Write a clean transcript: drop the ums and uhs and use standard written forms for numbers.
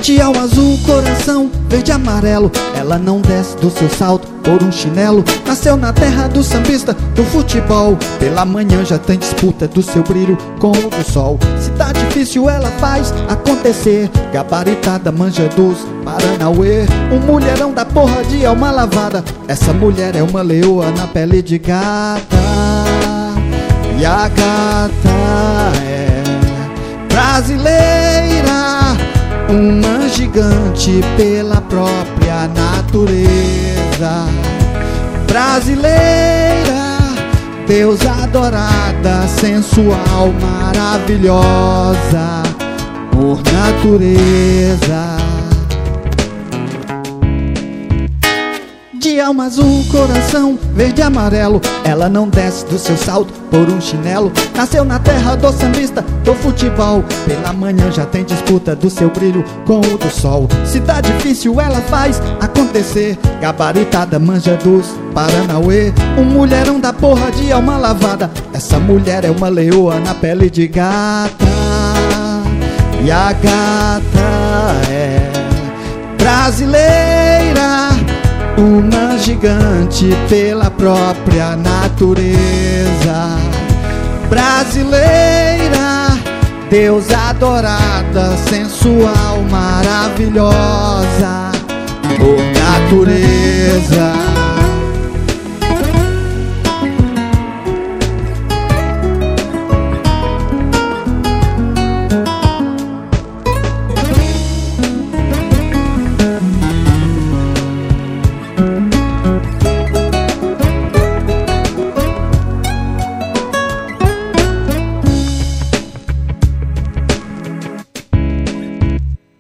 De alma azul, coração verde e amarelo, ela não desce do seu salto por um chinelo. Nasceu na terra do sambista, do futebol. Pela manhã já tem disputa do seu brilho com o do sol. Se tá difícil ela faz acontecer, gabaritada, manja dos Paranauê. Um mulherão da porra de alma lavada, essa mulher é uma leoa na pele de gata. E a gata é brasileira, uma gigante pela própria natureza. Brasileira, deusa adorada, sensual, maravilhosa por natureza. De alma azul, coração verde e amarelo, ela não desce do seu salto por um chinelo. Nasceu na terra do sambista, do futebol. Pela manhã já tem disputa do seu brilho com o do sol. Se tá difícil ela faz acontecer, gabaritada, manja dos Paranauê. Um mulherão da porra de alma lavada, essa mulher é uma leoa na pele de gata. E a gata é brasileira, uma gigante pela própria natureza. Brasileira, deusa adorada, sensual, maravilhosa por natureza.